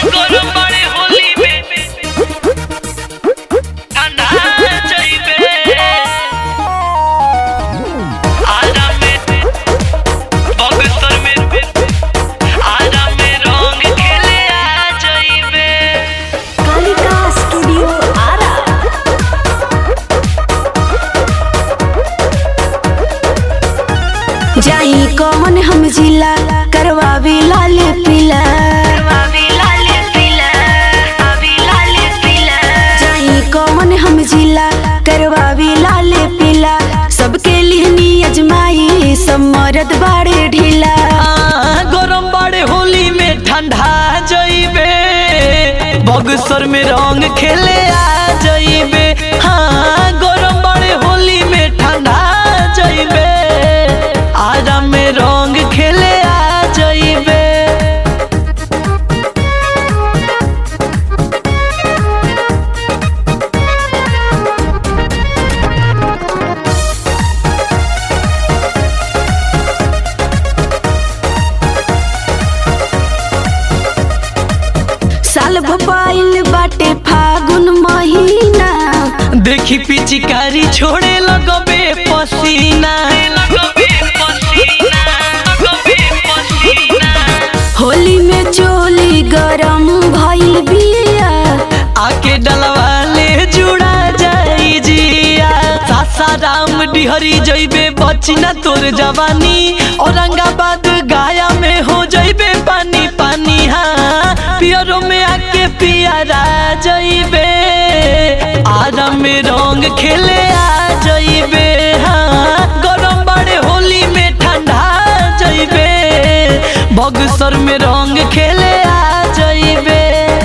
गरम बड़े होली में ठंडा जाइबे आजा में बक्सर में आजा में रंग खेले आ जाइबे। कालिका स्टूडियो आरा। जाई कौन हम जिला करवावी लाल पीला जाई कौन हम जिला करवावी लाल पीला सबके लिए अजमाई सब मरद बाड़े ढीला। गरम बाड़े होली में ठंडा जाइबे बक्सर में रंग खेले आ जाइबे। हाँ गरम बाड़े होली में ठंडा जाइबे आजा में रंग खेले आ जाइबे। साल भपाइल बाटे फागुन महीना देखी पिचकारी छोड़े लगबे पसीना होली में चोली गरम भइल बिया आके डलवा ले जुड़ा जाई जिया। सासाराम डिहरी जइबे बचिना तोर जवानी औरंगाबाद गाया में हो जइबे पानी पानी। हाँ पियरो में आके पियारा जइबे आरा में रंग खेले आ जइबे। हाँ गरम बड़े होली में ठंडा जइबे बक्सर में रंग खेले आ जइबे।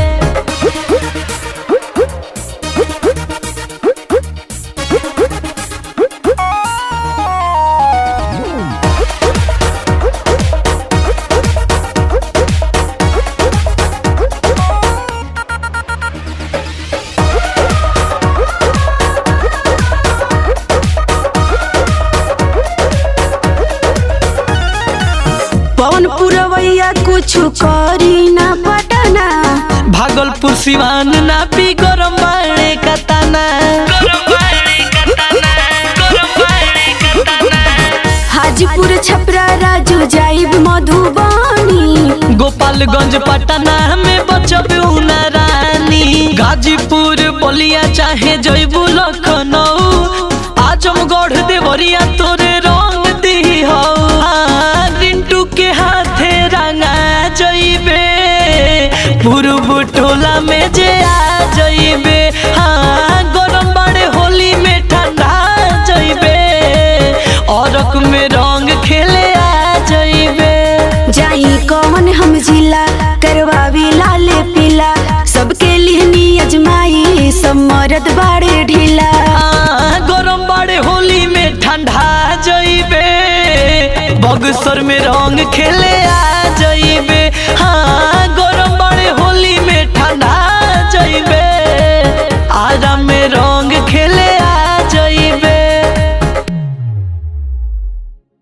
पवन पुरवैया कुछ करी ना पटना भागलपुर सिवान नापी गरम बाड़े कताना हाजीपुर छपरा राजू जाइब मधुबनी गोपालगंज पटना में बचबू ना रानी। गाजीपुर बलिया चाहे जइबू लखनऊ आजमगढ़ देवरिया तोरे रंग दी हो। रिंटू के हाथे रंगा जइबे पूर्व टोला में जे आ जइबे। हाँ गरम बड़े होली में ठंडा जइबे औरक में रंग खेले आ जइबे। जाई कौन हम जिला करवावी लाल पीला सबके लिए अजमाई सब मरद बाड़े ढीला। गरम बाड़े होली में ठंडा जइबे बक्सर में रंग खेले आ जइबे। हाँ